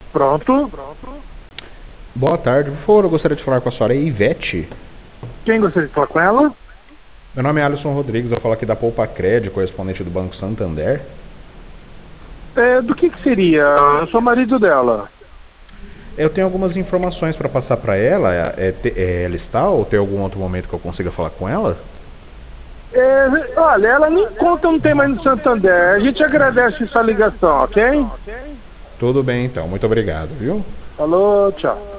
Pronto. Boa tarde, por favor, eu gostaria de falar com a senhora Ivete. Quem gostaria de falar com ela? Meu nome é Alisson Rodrigues, eu falo aqui da Poupa Cred, correspondente do Banco Santander. Do que seria? Eu sou marido dela. Eu tenho algumas informações para passar para ela. Ela está ou tem algum outro momento que eu consiga falar com ela? Olha, ela nem conta, não tem mais no Santander. A gente agradece sua ligação, ok? Tudo bem então, muito obrigado, viu? Falou, tchau.